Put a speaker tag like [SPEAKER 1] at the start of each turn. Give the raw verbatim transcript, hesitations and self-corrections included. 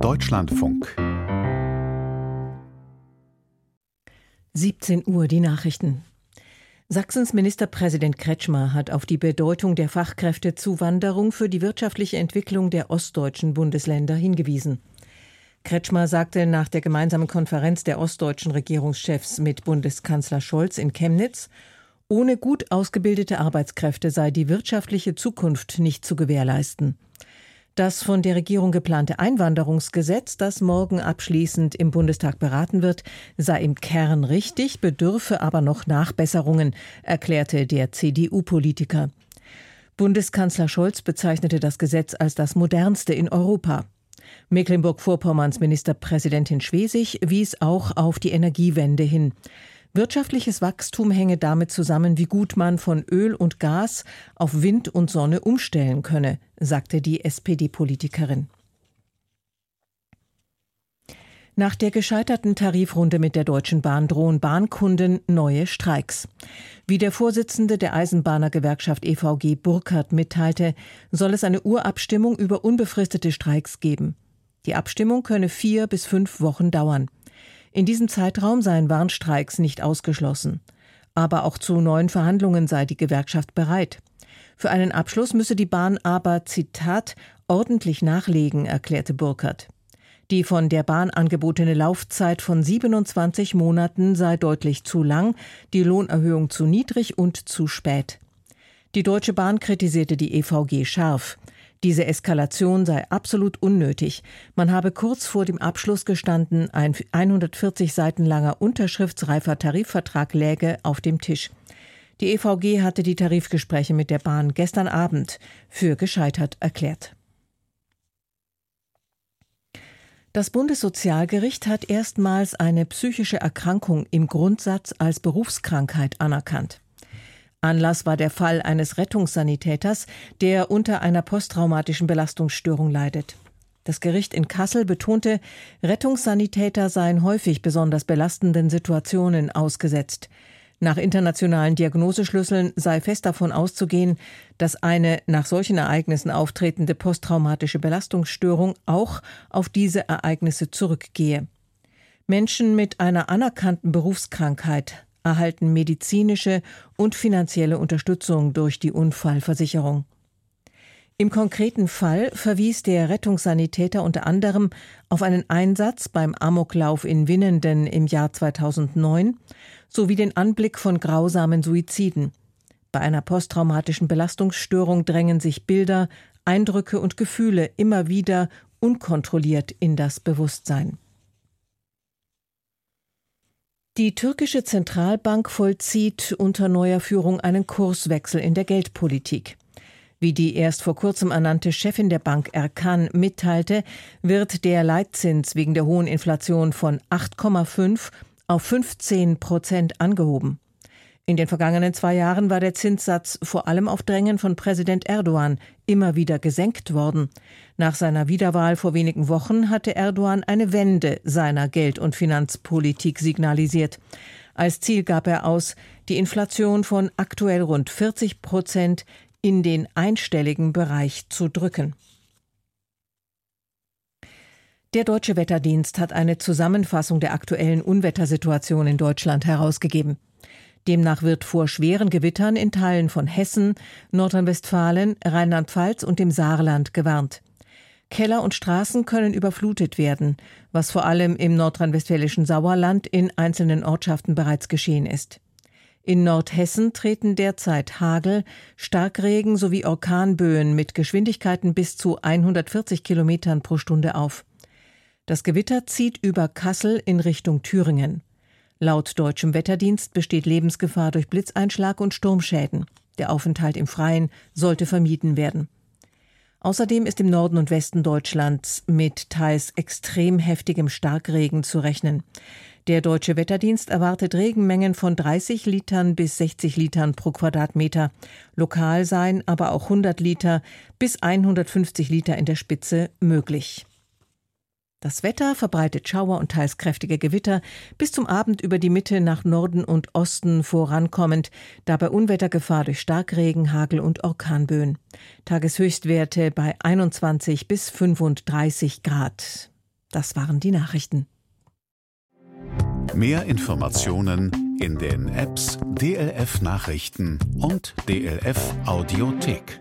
[SPEAKER 1] Deutschlandfunk.
[SPEAKER 2] siebzehn Uhr, die Nachrichten. Sachsens Ministerpräsident Kretschmer hat auf die Bedeutung der Fachkräftezuwanderung für die wirtschaftliche Entwicklung der ostdeutschen Bundesländer hingewiesen. Kretschmer sagte nach der gemeinsamen Konferenz der ostdeutschen Regierungschefs mit Bundeskanzler Scholz in Chemnitz, ohne gut ausgebildete Arbeitskräfte sei die wirtschaftliche Zukunft nicht zu gewährleisten. Das von der Regierung geplante Einwanderungsgesetz, das morgen abschließend im Bundestag beraten wird, sei im Kern richtig, bedürfe aber noch Nachbesserungen, erklärte der C D U-Politiker. Bundeskanzler Scholz bezeichnete das Gesetz als das modernste in Europa. Mecklenburg-Vorpommerns Ministerpräsidentin Schwesig wies auch auf die Energiewende hin. Wirtschaftliches Wachstum hänge damit zusammen, wie gut man von Öl und Gas auf Wind und Sonne umstellen könne, sagte die S P D-Politikerin. Nach der gescheiterten Tarifrunde mit der Deutschen Bahn drohen Bahnkunden neue Streiks. Wie der Vorsitzende der Eisenbahnergewerkschaft E V G Burkhardt mitteilte, soll es eine Urabstimmung über unbefristete Streiks geben. Die Abstimmung könne vier bis fünf Wochen dauern. In diesem Zeitraum seien Warnstreiks nicht ausgeschlossen. Aber auch zu neuen Verhandlungen sei die Gewerkschaft bereit. Für einen Abschluss müsse die Bahn aber, Zitat, ordentlich nachlegen, erklärte Burkhardt. Die von der Bahn angebotene Laufzeit von siebenundzwanzig Monaten sei deutlich zu lang, die Lohnerhöhung zu niedrig und zu spät. Die Deutsche Bahn kritisierte die E V G scharf. Diese Eskalation sei absolut unnötig. Man habe kurz vor dem Abschluss gestanden, ein hundertvierzig Seiten langer unterschriftsreifer Tarifvertrag läge auf dem Tisch. Die E V G hatte die Tarifgespräche mit der Bahn gestern Abend für gescheitert erklärt. Das Bundessozialgericht hat erstmals eine psychische Erkrankung im Grundsatz als Berufskrankheit anerkannt. Anlass war der Fall eines Rettungssanitäters, der unter einer posttraumatischen Belastungsstörung leidet. Das Gericht in Kassel betonte, Rettungssanitäter seien häufig besonders belastenden Situationen ausgesetzt. Nach internationalen Diagnoseschlüsseln sei fest davon auszugehen, dass eine nach solchen Ereignissen auftretende posttraumatische Belastungsstörung auch auf diese Ereignisse zurückgehe. Menschen mit einer anerkannten Berufskrankheit erhalten medizinische und finanzielle Unterstützung durch die Unfallversicherung. Im konkreten Fall verwies der Rettungssanitäter unter anderem auf einen Einsatz beim Amoklauf in Winnenden im Jahr zweitausendneun sowie den Anblick von grausamen Suiziden. Bei einer posttraumatischen Belastungsstörung drängen sich Bilder, Eindrücke und Gefühle immer wieder unkontrolliert in das Bewusstsein. Die türkische Zentralbank vollzieht unter neuer Führung einen Kurswechsel in der Geldpolitik. Wie die erst vor kurzem ernannte Chefin der Bank Erkan mitteilte, wird der Leitzins wegen der hohen Inflation von acht Komma fünf auf fünfzehn Prozent angehoben. In den vergangenen zwei Jahren war der Zinssatz vor allem auf Drängen von Präsident Erdogan immer wieder gesenkt worden. Nach seiner Wiederwahl vor wenigen Wochen hatte Erdogan eine Wende seiner Geld- und Finanzpolitik signalisiert. Als Ziel gab er aus, die Inflation von aktuell rund vierzig Prozent in den einstelligen Bereich zu drücken. Der Deutsche Wetterdienst hat eine Zusammenfassung der aktuellen Unwettersituation in Deutschland herausgegeben. Demnach wird vor schweren Gewittern in Teilen von Hessen, Nordrhein-Westfalen, Rheinland-Pfalz und dem Saarland gewarnt. Keller und Straßen können überflutet werden, was vor allem im nordrhein-westfälischen Sauerland in einzelnen Ortschaften bereits geschehen ist. In Nordhessen treten derzeit Hagel, Starkregen sowie Orkanböen mit Geschwindigkeiten bis zu hundertvierzig Kilometern pro Stunde auf. Das Gewitter zieht über Kassel in Richtung Thüringen. Laut deutschem Wetterdienst besteht Lebensgefahr durch Blitzeinschlag und Sturmschäden. Der Aufenthalt im Freien sollte vermieden werden. Außerdem ist im Norden und Westen Deutschlands mit teils extrem heftigem Starkregen zu rechnen. Der Deutsche Wetterdienst erwartet Regenmengen von dreißig Litern bis sechzig Litern pro Quadratmeter. Lokal seien aber auch hundert Liter bis hundertfünfzig Liter in der Spitze möglich. Das Wetter verbreitet Schauer und teils kräftige Gewitter, bis zum Abend über die Mitte nach Norden und Osten vorankommend, dabei Unwettergefahr durch Starkregen, Hagel und Orkanböen. Tageshöchstwerte bei einundzwanzig bis fünfunddreißig Grad. Das waren die Nachrichten.
[SPEAKER 1] Mehr Informationen in den Apps D L F Nachrichten und D L F Audiothek.